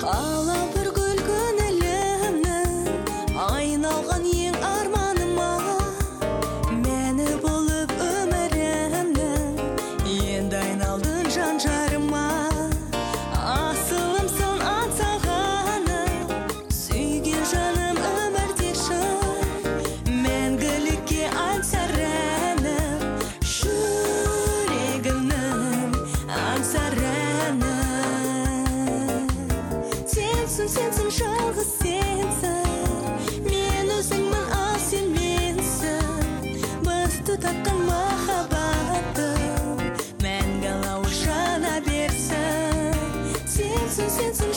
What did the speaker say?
Ала бір гүл көңілімнің айналған ең арманыма, мені болып өмірімнің енді айналдың жан жарыма. Асылымсың аңсағаным, сүйген жаным өмірде шын, мәңгілікке аңсар әнім, жүрегімнің аңсар әнім. Сенсің жалғыз сенсің, мен өзіңмін, ал сен менсің. Біз тұтатқан махаббатым мәңгі алауы жана берсін. Сенсің